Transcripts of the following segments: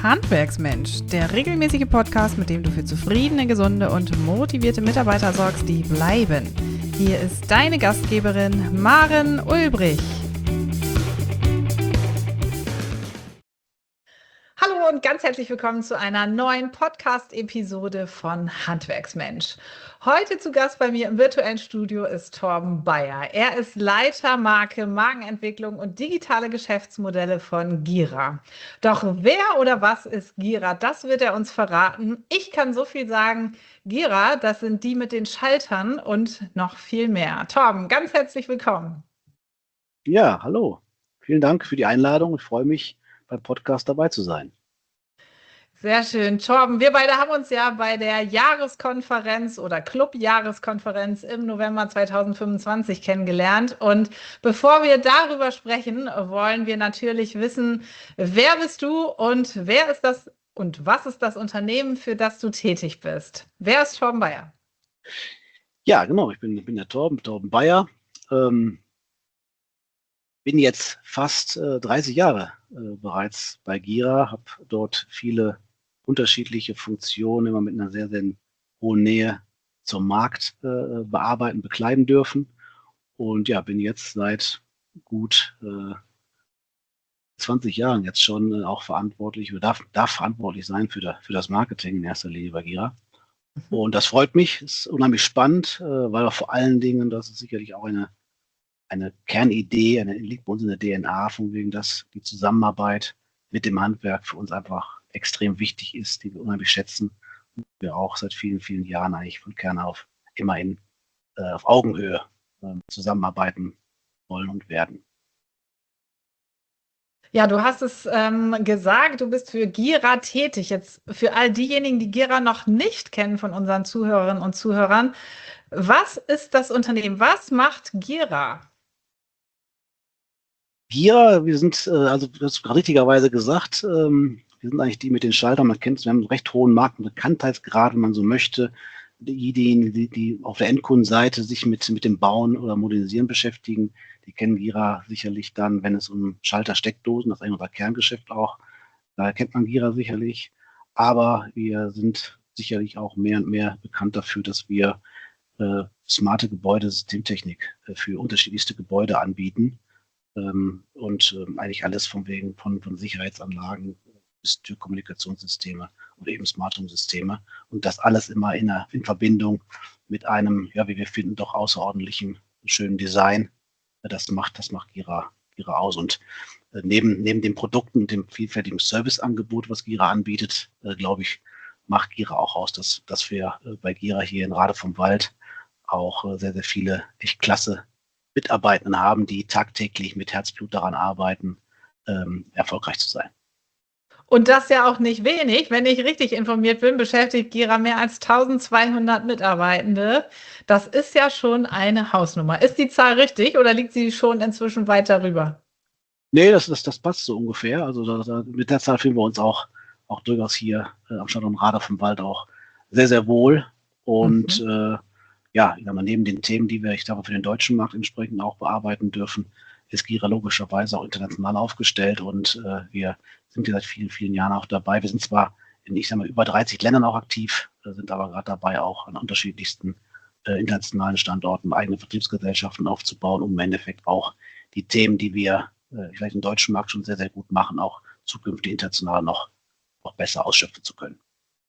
Handwerksmensch, der regelmäßige Podcast, mit dem du für zufriedene, gesunde und motivierte Mitarbeiter sorgst, die bleiben. Hier ist deine Gastgeberin Maren Ulbrich. Hallo und ganz herzlich willkommen zu einer neuen Podcast-Episode von Handwerksmensch. Heute zu Gast bei mir im virtuellen Studio ist Torben Bayer. Er ist Leiter Marke, Markenentwicklung und digitale Geschäftsmodelle von Gira. Doch wer oder was ist Gira? Das wird er uns verraten. Ich kann so viel sagen, Gira, das sind die mit den Schaltern und noch viel mehr. Torben, ganz herzlich willkommen. Ja, hallo. Vielen Dank für die Einladung. Ich freue mich, beim Podcast dabei zu sein. Sehr schön. Torben, wir beide haben uns ja bei der Jahreskonferenz oder Club-Jahreskonferenz im November 2025 kennengelernt. Und bevor wir darüber sprechen, wollen wir natürlich wissen, wer bist du und wer ist das und was ist das Unternehmen, für das du tätig bist? Wer ist Torben Bayer? Ja, genau. Ich bin der Torben Bayer. Bin jetzt fast 30 Jahre bereits bei Gira, habe dort viele unterschiedliche Funktionen, immer mit einer sehr, sehr hohen Nähe zum Markt bearbeiten, bekleiden dürfen. Und ja, bin jetzt seit gut 20 Jahren jetzt schon auch verantwortlich oder darf verantwortlich sein für das Marketing in erster Linie bei Gira. Und das freut mich, ist unheimlich spannend, weil vor allen Dingen, das ist sicherlich auch eine Kernidee, liegt bei uns in der DNA, von wegen, dass die Zusammenarbeit mit dem Handwerk für uns einfach extrem wichtig ist, die wir unheimlich schätzen. Und wir auch seit vielen, vielen Jahren eigentlich von Kern auf immer auf Augenhöhe zusammenarbeiten wollen und werden. Ja, du hast es gesagt, du bist für Gira tätig. Jetzt für all diejenigen, die Gira noch nicht kennen von unseren Zuhörerinnen und Zuhörern, was ist das Unternehmen? Was macht Gira? Gira, wir sind, also du hast richtigerweise gesagt, wir sind eigentlich die mit den Schaltern. Man kennt es, wir haben einen recht hohen Markenbekanntheitsgrad, wenn man so möchte. Diejenigen, die auf der Endkundenseite sich mit dem Bauen oder Modernisieren beschäftigen, die kennen Gira sicherlich dann, wenn es um Schalter-Steckdosen, das ist eigentlich unser Kerngeschäft auch, da kennt man Gira sicherlich. Aber wir sind sicherlich auch mehr und mehr bekannt dafür, dass wir smarte Gebäudesystemtechnik für unterschiedlichste Gebäude anbieten. Und eigentlich alles von Sicherheitsanlagen bis Türkommunikationssysteme oder eben Smart Home Systeme. Und das alles immer in Verbindung mit einem, ja, wie wir finden, doch außerordentlichen, schönen Design. Das macht Gira aus. Und neben den Produkten und dem vielfältigen Serviceangebot, was Gira anbietet, glaube ich, macht Gira auch aus, dass wir bei Gira hier in Rade vom Wald auch sehr, sehr viele echt klasse Mitarbeitenden haben, die tagtäglich mit Herzblut daran arbeiten, erfolgreich zu sein. Und das ja auch nicht wenig. Wenn ich richtig informiert bin, beschäftigt Gira mehr als 1200 Mitarbeitende. Das ist ja schon eine Hausnummer. Ist die Zahl richtig oder liegt sie schon inzwischen weit darüber? Nee, das passt so ungefähr. Also mit der Zahl fühlen wir uns auch durchaus hier am Standort Rade vom Wald auch sehr, sehr wohl. Und ja, ich sag mal, neben den Themen, die wir, ich sag mal, für den deutschen Markt entsprechend auch bearbeiten dürfen, ist Gira logischerweise auch international aufgestellt und wir sind hier seit vielen, vielen Jahren auch dabei. Wir sind zwar in, ich sag mal, über 30 Ländern auch aktiv, sind aber gerade dabei, auch an unterschiedlichsten internationalen Standorten eigene Vertriebsgesellschaften aufzubauen, um im Endeffekt auch die Themen, die wir vielleicht im deutschen Markt schon sehr, sehr gut machen, auch zukünftig international noch besser ausschöpfen zu können.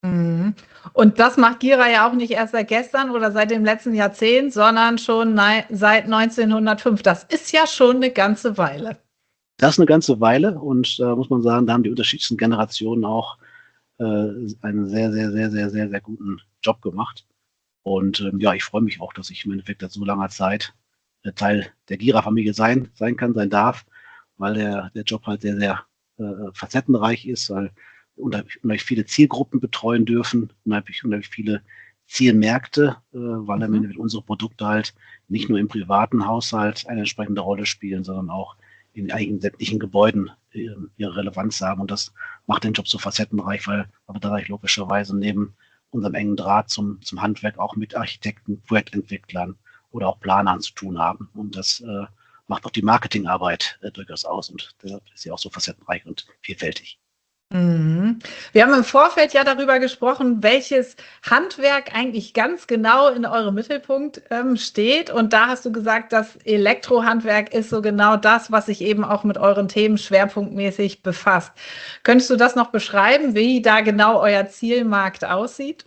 Und das macht Gira ja auch nicht erst seit gestern oder seit dem letzten Jahrzehnt, sondern schon seit 1905. Das ist ja schon eine ganze Weile. Das ist eine ganze Weile und da muss man sagen, da haben die unterschiedlichsten Generationen auch einen sehr, sehr, sehr, sehr, sehr, sehr guten Job gemacht. Und ja, ich freue mich auch, dass ich im Endeffekt seit so langer Zeit Teil der Gira-Familie sein darf, weil der Job halt sehr, sehr facettenreich ist, weil unheimlich viele Zielgruppen betreuen dürfen, unheimlich viele Zielmärkte, weil am Ende unsere Produkte halt nicht nur im privaten Haushalt eine entsprechende Rolle spielen, sondern auch in einigen sämtlichen Gebäuden ihre Relevanz haben. Und das macht den Job so facettenreich, weil wir da logischerweise neben unserem engen Draht zum Handwerk auch mit Architekten, Projektentwicklern oder auch Planern zu tun haben. Und das macht auch die Marketingarbeit durchaus aus. Und deshalb ist sie auch so facettenreich und vielfältig. Mhm. Wir haben im Vorfeld ja darüber gesprochen, welches Handwerk eigentlich ganz genau in eurem Mittelpunkt steht. Und da hast du gesagt, das Elektrohandwerk ist so genau das, was sich eben auch mit euren Themen schwerpunktmäßig befasst. Könntest du das noch beschreiben, wie da genau euer Zielmarkt aussieht?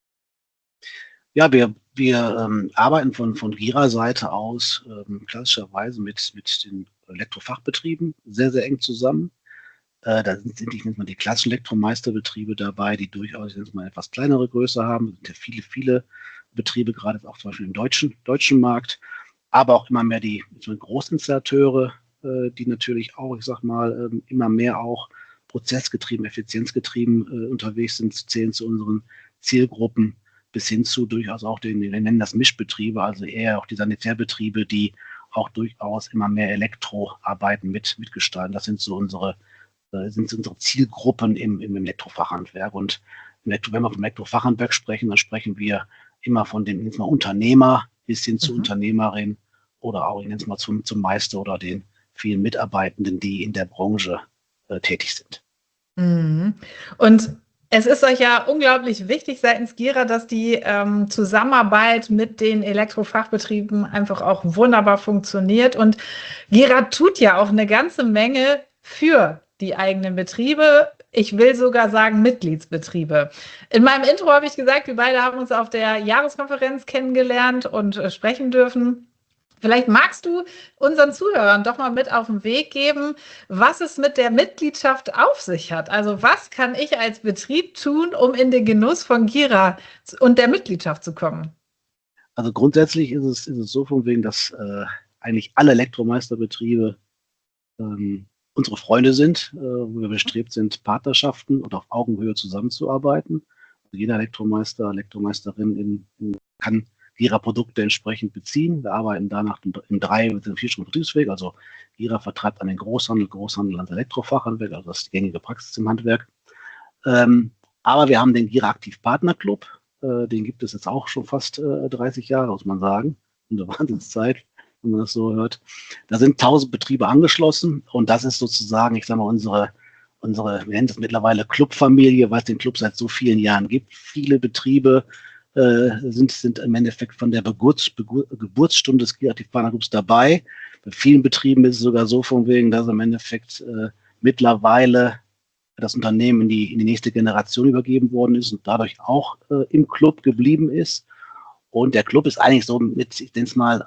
Ja, wir arbeiten von Gira-Seite aus klassischerweise mit den Elektrofachbetrieben sehr, sehr eng zusammen. Da sind, ich nenne es mal, die klassischen Elektromeisterbetriebe dabei, die durchaus, ich nenne es mal, etwas kleinere Größe haben. Es sind ja viele Betriebe, gerade auch zum Beispiel im deutschen Markt, aber auch immer mehr die Großinstallateure, die natürlich auch, ich sag mal, immer mehr auch prozessgetrieben, effizienzgetrieben unterwegs sind, zählen zu unseren Zielgruppen bis hin zu durchaus auch wir nennen das Mischbetriebe, also eher auch die Sanitärbetriebe, die auch durchaus immer mehr Elektroarbeiten mitgestalten. Das sind so unsere Zielgruppen im Elektrofachhandwerk. Und wenn wir vom Elektrofachhandwerk sprechen, dann sprechen wir immer von dem Unternehmer bis hin zu Mhm. Unternehmerin oder auch, ich nenne es mal, zum Meister oder den vielen Mitarbeitenden, die in der Branche tätig sind. Mhm. Und es ist euch ja unglaublich wichtig seitens Gira, dass die Zusammenarbeit mit den Elektrofachbetrieben einfach auch wunderbar funktioniert. Und Gira tut ja auch eine ganze Menge für die eigenen Betriebe. Ich will sogar sagen Mitgliedsbetriebe. In meinem Intro habe ich gesagt, wir beide haben uns auf der Jahreskonferenz kennengelernt und sprechen dürfen. Vielleicht magst du unseren Zuhörern doch mal mit auf den Weg geben, was es mit der Mitgliedschaft auf sich hat. Also was kann ich als Betrieb tun, um in den Genuss von Gira und der Mitgliedschaft zu kommen? Also grundsätzlich ist es so von wegen, dass eigentlich alle Elektromeisterbetriebe unsere Freunde sind, wo wir bestrebt sind, Partnerschaften und auf Augenhöhe zusammenzuarbeiten. Also jeder Elektromeister, Elektromeisterin kann Gira-Produkte entsprechend beziehen. Wir arbeiten danach in 4 Stunden Vertriebsweg. Also Gira vertreibt an den Großhandel ans Elektrofachhandwerk, also das ist die gängige Praxis im Handwerk. Aber wir haben den Gira Aktiv Partner Club. Den gibt es jetzt auch schon fast 30 Jahre, muss man sagen. Eine Wahnsinnszeit, wenn man das so hört. Da sind 1000 Betriebe angeschlossen und das ist sozusagen, ich sage mal, wir nennen das mittlerweile Clubfamilie, weil es den Club seit so vielen Jahren gibt. Viele Betriebe sind im Endeffekt von der Geburtsstunde des Gira Aktiv Partner Clubs dabei. Bei vielen Betrieben ist es sogar so von wegen, dass im Endeffekt mittlerweile das Unternehmen in die nächste Generation übergeben worden ist und dadurch auch im Club geblieben ist. Und der Club ist eigentlich so ich nenne es mal,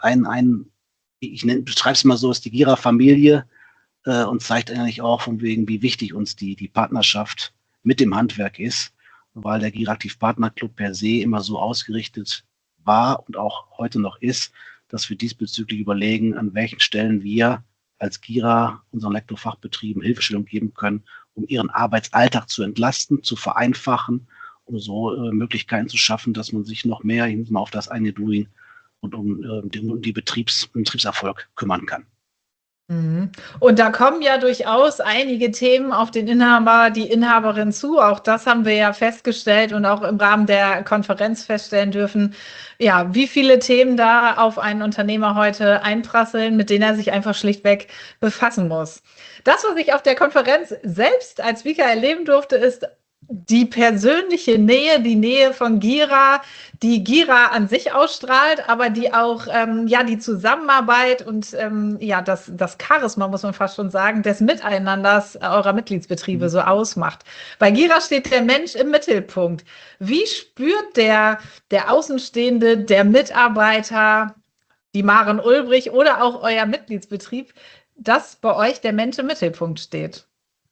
beschreibe es mal so, ist die Gira-Familie und zeigt eigentlich auch von wegen, wie wichtig uns die Partnerschaft mit dem Handwerk ist, weil der Gira Aktiv Partner Club per se immer so ausgerichtet war und auch heute noch ist, dass wir diesbezüglich überlegen, an welchen Stellen wir als Gira unseren Elektrofachbetrieben Hilfestellung geben können, um ihren Arbeitsalltag zu entlasten, zu vereinfachen, um so Möglichkeiten zu schaffen, dass man sich noch mehr auf das eine Doing und um die Betriebserfolg kümmern kann. Mhm. Und da kommen ja durchaus einige Themen auf den Inhaber, die Inhaberin zu. Auch das haben wir ja festgestellt und auch im Rahmen der Konferenz feststellen dürfen, ja, wie viele Themen da auf einen Unternehmer heute einprasseln, mit denen er sich einfach schlichtweg befassen muss. Das, was ich auf der Konferenz selbst als Vika erleben durfte, ist die persönliche Nähe, die Nähe von Gira, die Gira an sich ausstrahlt, aber die auch ja die Zusammenarbeit und ja das Charisma, muss man fast schon sagen, des Miteinanders eurer Mitgliedsbetriebe so ausmacht. Bei Gira steht der Mensch im Mittelpunkt. Wie spürt der Außenstehende, der Mitarbeiter, die Maren Ulbrich oder auch euer Mitgliedsbetrieb, dass bei euch der Mensch im Mittelpunkt steht?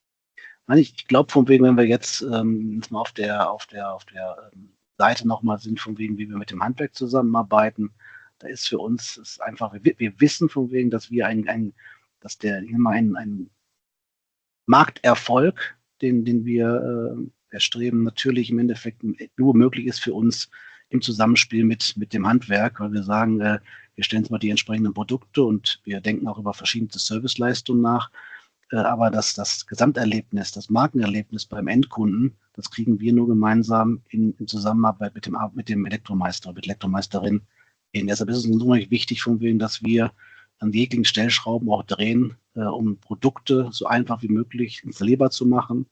Ich glaube, von wegen, wenn wir jetzt mal auf der Seite nochmal sind, von wegen, wie wir mit dem Handwerk zusammenarbeiten, da ist für uns ist einfach, wir wissen von wegen, dass wir dass der immer ein Markterfolg, den wir erstreben, natürlich im Endeffekt nur möglich ist für uns im Zusammenspiel mit dem Handwerk, weil wir sagen, wir stellen uns mal die entsprechenden Produkte und wir denken auch über verschiedene Serviceleistungen nach. Aber das Gesamterlebnis, das Markenerlebnis beim Endkunden, das kriegen wir nur gemeinsam in Zusammenarbeit mit dem Elektromeister, mit Elektromeisterin. Deshalb ist es unheimlich wichtig von wegen, dass wir an jeglichen Stellschrauben auch drehen, um Produkte so einfach wie möglich installierbar zu machen,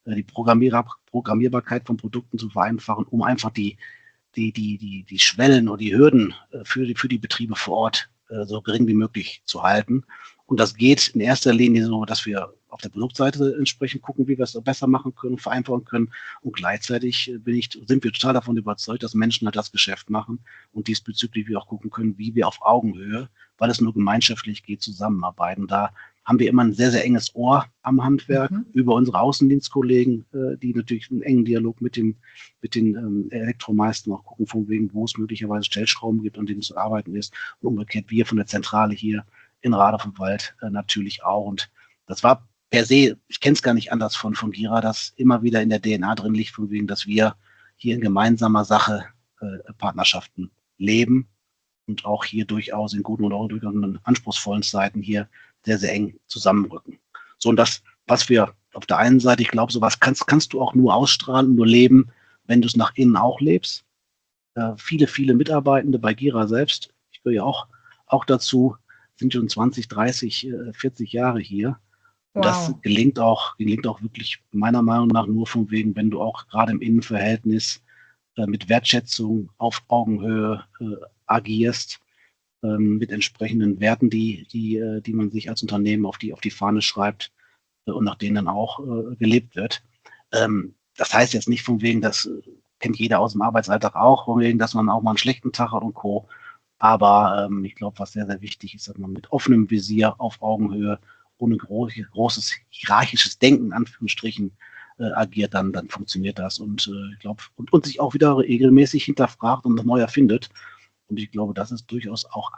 die Programmierbarkeit von Produkten zu vereinfachen, um einfach die Schwellen oder die Hürden für die Betriebe vor Ort so gering wie möglich zu halten. Und das geht in erster Linie so, dass wir auf der Produktseite entsprechend gucken, wie wir es besser machen können, vereinfachen können. Und gleichzeitig sind wir total davon überzeugt, dass Menschen halt das Geschäft machen und diesbezüglich wir auch gucken können, wie wir auf Augenhöhe, weil es nur gemeinschaftlich geht, zusammenarbeiten. Da haben wir immer ein sehr, sehr enges Ohr am Handwerk über unsere Außendienstkollegen, die natürlich einen engen Dialog mit den Elektromeistern auch gucken, von wegen, wo es möglicherweise Stellschrauben gibt, an denen zu arbeiten ist. Und umgekehrt wir von der Zentrale hier in Rade vom Wald natürlich auch. Und das war per se, ich kenne es gar nicht anders von Gira, das immer wieder in der DNA drin liegt, von wegen, dass wir hier in gemeinsamer Sache Partnerschaften leben und auch hier durchaus in guten und auch durchaus in anspruchsvollen Zeiten hier sehr, sehr eng zusammenrücken. So, und das, was wir auf der einen Seite, ich glaube, sowas kannst du auch nur ausstrahlen, nur leben, wenn du es nach innen auch lebst. Viele Mitarbeitende bei Gira selbst, ich gehöre ja auch dazu, sind schon 20, 30, 40 Jahre hier. Und das gelingt auch wirklich meiner Meinung nach nur von wegen, wenn du auch gerade im Innenverhältnis mit Wertschätzung auf Augenhöhe agierst, mit entsprechenden Werten, die man sich als Unternehmen auf die Fahne schreibt und nach denen dann auch gelebt wird. Das heißt jetzt nicht von wegen, das kennt jeder aus dem Arbeitsalltag auch, von wegen, dass man auch mal einen schlechten Tag hat und Co. Aber ich glaube, was sehr, sehr wichtig ist, dass man mit offenem Visier auf Augenhöhe, ohne großes hierarchisches Denken, in Anführungsstrichen, agiert, dann funktioniert das. Und ich glaube, und sich auch wieder regelmäßig hinterfragt und neu erfindet. Und ich glaube, das ist durchaus auch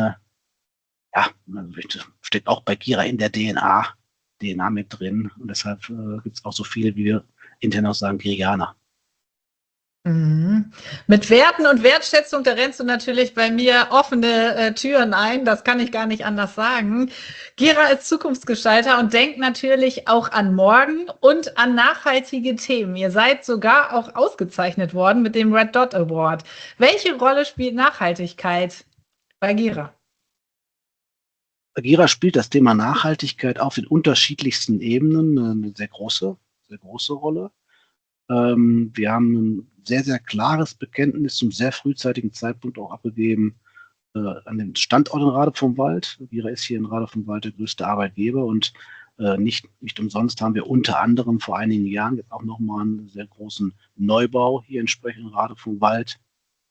steht auch bei Gira in der DNA mit drin. Und deshalb gibt es auch so viele, wie wir intern auch sagen, Girianer. Mhm. Mit Werten und Wertschätzung, da rennst du natürlich bei mir offene Türen ein, das kann ich gar nicht anders sagen. Gira ist Zukunftsgestalter und denkt natürlich auch an morgen und an nachhaltige Themen. Ihr seid sogar auch ausgezeichnet worden mit dem Red Dot Award. Welche Rolle spielt Nachhaltigkeit bei Gira? Bei Gira spielt das Thema Nachhaltigkeit auf den unterschiedlichsten Ebenen eine sehr große Rolle. Wir haben ein sehr, sehr klares Bekenntnis zum sehr frühzeitigen Zeitpunkt auch abgegeben an den Standort in Rade vom Wald. Gira ist hier in Rade vom Wald der größte Arbeitgeber und nicht umsonst haben wir unter anderem vor einigen Jahren jetzt auch nochmal einen sehr großen Neubau hier entsprechend in Rade vom Wald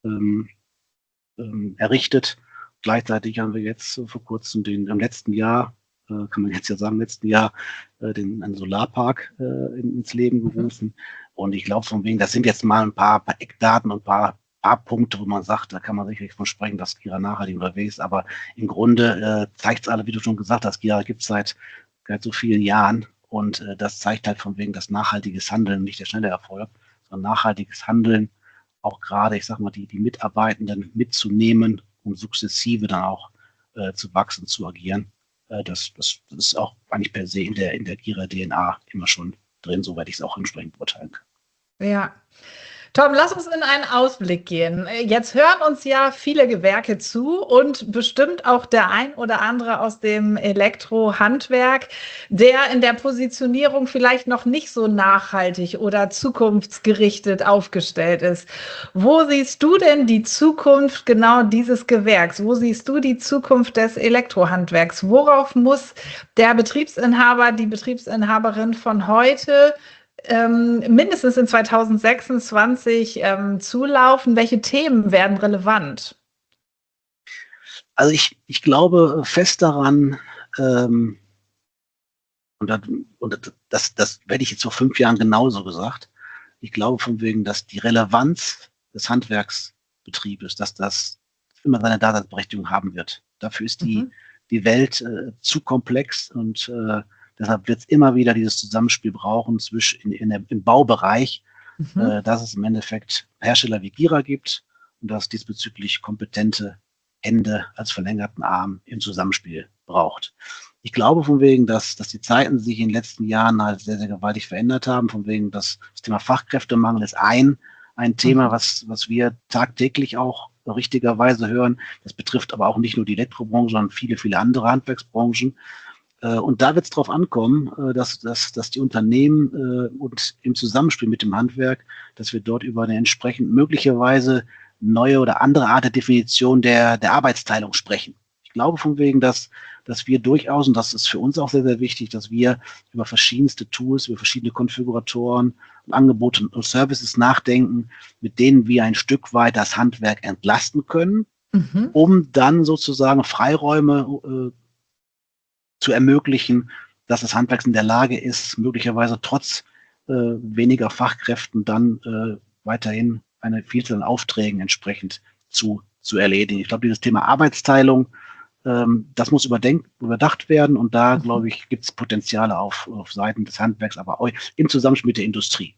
errichtet. Gleichzeitig haben wir jetzt vor kurzem im letzten Jahr, kann man jetzt ja sagen, einen Solarpark ins Leben gerufen. Und ich glaube von wegen, das sind jetzt mal ein paar Eckdaten und ein paar Punkte, wo man sagt, da kann man sicherlich von sprechen, dass Gira nachhaltig unterwegs ist. Aber im Grunde zeigt es alle, wie du schon gesagt hast, Gira gibt es seit so vielen Jahren. Und das zeigt halt von wegen das nachhaltiges Handeln, nicht der schnelle Erfolg, sondern nachhaltiges Handeln, auch gerade, ich sag mal, die Mitarbeitenden mitzunehmen, um sukzessive dann auch zu wachsen, zu agieren. Das ist auch eigentlich per se in der Gira-DNA immer schon drin, soweit ich es auch entsprechend beurteilen kann. Ja. Tom, lass uns in einen Ausblick gehen. Jetzt hören uns ja viele Gewerke zu und bestimmt auch der ein oder andere aus dem Elektrohandwerk, der in der Positionierung vielleicht noch nicht so nachhaltig oder zukunftsgerichtet aufgestellt ist. Wo siehst du denn die Zukunft genau dieses Gewerks? Wo siehst du die Zukunft des Elektrohandwerks? Worauf muss der Betriebsinhaber, die Betriebsinhaberin von heute mindestens in 2026 zulaufen? Welche Themen werden relevant? Also ich glaube fest daran, und das werde ich jetzt vor 5 Jahren genauso gesagt, ich glaube von wegen, dass die Relevanz des Handwerksbetriebes, dass das immer seine Daseinsberechtigung haben wird. Dafür ist die Welt zu komplex und deshalb wird es immer wieder dieses Zusammenspiel brauchen im Baubereich, dass es im Endeffekt Hersteller wie Gira gibt und dass es diesbezüglich kompetente Hände als verlängerten Arm im Zusammenspiel braucht. Ich glaube von wegen, dass die Zeiten sich in den letzten Jahren halt sehr, sehr gewaltig verändert haben. Von wegen, das Thema Fachkräftemangel ist ein Thema, was wir tagtäglich auch richtigerweise hören. Das betrifft aber auch nicht nur die Elektrobranche, sondern viele andere Handwerksbranchen. Und da wird es darauf ankommen, dass die Unternehmen und im Zusammenspiel mit dem Handwerk, dass wir dort über eine entsprechend möglicherweise neue oder andere Art der Definition der Arbeitsteilung sprechen. Ich glaube von wegen, dass wir durchaus, und das ist für uns auch sehr, sehr wichtig, dass wir über verschiedenste Tools, über verschiedene Konfiguratoren, Angebote und Services nachdenken, mit denen wir ein Stück weit das Handwerk entlasten können, um dann sozusagen Freiräume zu ermöglichen, dass das Handwerk in der Lage ist, möglicherweise trotz weniger Fachkräften dann weiterhin eine Vielzahl an Aufträgen entsprechend zu erledigen. Ich glaube, dieses Thema Arbeitsteilung, das muss überdacht werden, und da, glaube ich, gibt es Potenziale auf Seiten des Handwerks, aber auch im Zusammenspiel mit der Industrie.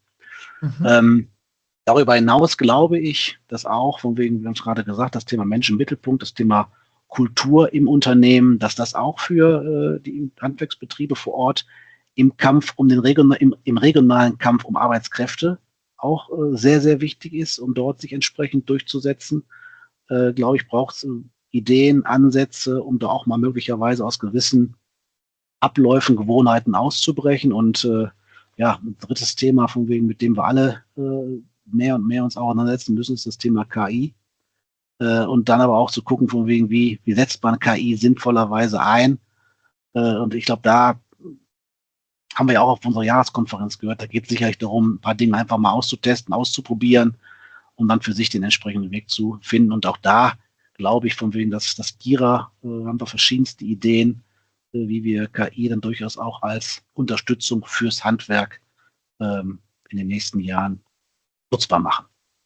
Darüber hinaus glaube ich, dass auch, von wegen, wir haben es gerade gesagt, das Thema Mensch im Mittelpunkt, das Thema Kultur im Unternehmen, dass das auch für die Handwerksbetriebe vor Ort im Kampf um im regionalen Kampf um Arbeitskräfte auch sehr, sehr wichtig ist, um dort sich entsprechend durchzusetzen. Glaube ich, braucht es Ideen, Ansätze, um da auch mal möglicherweise aus gewissen Abläufen, Gewohnheiten auszubrechen. Und ein drittes Thema, von wegen, mit dem wir alle mehr und mehr uns auch auseinandersetzen müssen, ist das Thema KI. Und dann aber auch zu gucken, von wegen, wie setzt man KI sinnvollerweise ein. Und ich glaube, da haben wir ja auch auf unserer Jahreskonferenz gehört, da geht es sicherlich darum, ein paar Dinge einfach mal auszutesten, auszuprobieren und dann für sich den entsprechenden Weg zu finden. Und auch da glaube ich, von wegen, dass das Gira, haben wir verschiedenste Ideen, wie wir KI dann durchaus auch als Unterstützung fürs Handwerk in den nächsten Jahren nutzbar machen.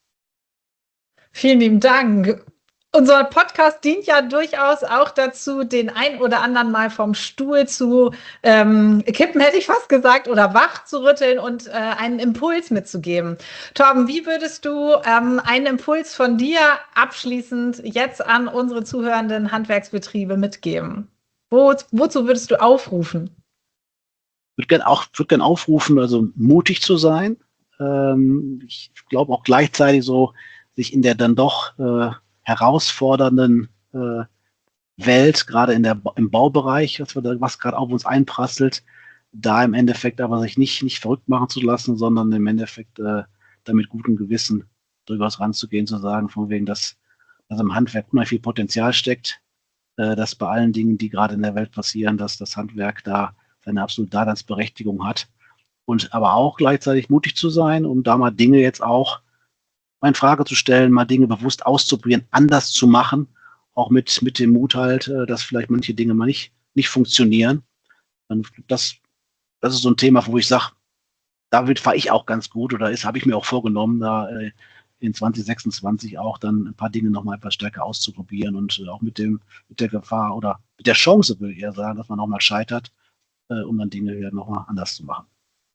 Vielen lieben Dank. Unser Podcast dient ja durchaus auch dazu, den ein oder anderen mal vom Stuhl zu kippen, hätte ich fast gesagt, oder wach zu rütteln und einen Impuls mitzugeben. Torben, wie würdest du einen Impuls von dir abschließend jetzt an unsere zuhörenden Handwerksbetriebe mitgeben? Wozu würdest du aufrufen? Ich würde gern aufrufen, also mutig zu sein. Ich glaube auch gleichzeitig so, sich in der dann doch herausfordernden Welt, gerade im Baubereich, was gerade auf uns einprasselt, da im Endeffekt aber sich nicht verrückt machen zu lassen, sondern im Endeffekt da mit gutem Gewissen durchaus ranzugehen, zu sagen, von wegen, dass im Handwerk unheimlich viel Potenzial steckt, dass bei allen Dingen, die gerade in der Welt passieren, dass das Handwerk da seine absolute Daseinsberechtigung hat, und aber auch gleichzeitig mutig zu sein, um da mal Dinge jetzt auch in Frage zu stellen, mal Dinge bewusst auszuprobieren, anders zu machen, auch mit dem Mut halt, dass vielleicht manche Dinge mal nicht funktionieren. Und das ist so ein Thema, wo ich sage, damit fahre ich auch ganz gut, oder habe ich mir auch vorgenommen, da in 2026 auch dann ein paar Dinge nochmal etwas stärker auszuprobieren und auch mit der Gefahr oder mit der Chance, würde ich eher sagen, dass man auch mal scheitert, um dann Dinge wieder nochmal anders zu machen.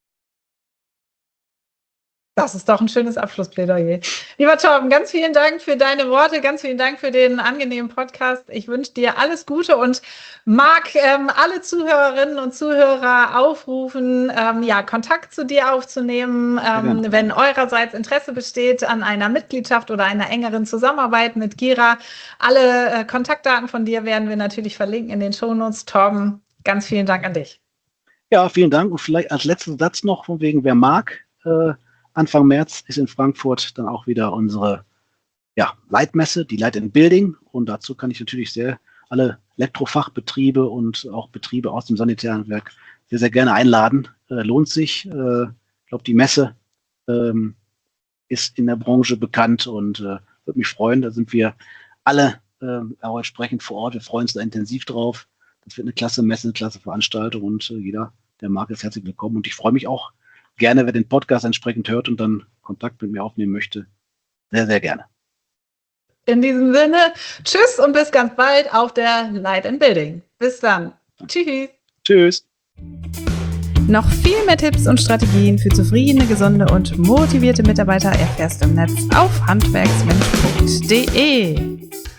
Das ist doch ein schönes Abschlussplädoyer. Lieber Torben, ganz vielen Dank für deine Worte, ganz vielen Dank für den angenehmen Podcast. Ich wünsche dir alles Gute und mag alle Zuhörerinnen und Zuhörer aufrufen, Kontakt zu dir aufzunehmen, wenn eurerseits Interesse besteht an einer Mitgliedschaft oder einer engeren Zusammenarbeit mit Gira. Alle Kontaktdaten von dir werden wir natürlich verlinken in den Shownotes. Torben, ganz vielen Dank an dich. Ja, vielen Dank. Und vielleicht als letzten Satz noch, von wegen, wer mag, Anfang März ist in Frankfurt dann auch wieder unsere Leitmesse, die Light in Building. Und dazu kann ich natürlich alle Elektrofachbetriebe und auch Betriebe aus dem Sanitärhandwerk sehr, sehr gerne einladen. Lohnt sich. Ich glaube, die Messe ist in der Branche bekannt und würde mich freuen. Da sind wir alle auch entsprechend vor Ort. Wir freuen uns da intensiv drauf. Das wird eine klasse Messe, eine klasse Veranstaltung, und jeder, der mag, ist herzlich willkommen. Und ich freue mich auch gerne, wer den Podcast entsprechend hört und dann Kontakt mit mir aufnehmen möchte. Sehr, sehr gerne. In diesem Sinne, tschüss und bis ganz bald auf der Light in Building. Bis dann. Tschüss. Tschüss. Noch viel mehr Tipps und Strategien für zufriedene, gesunde und motivierte Mitarbeiter erfährst du im Netz auf handwerksmensch.de.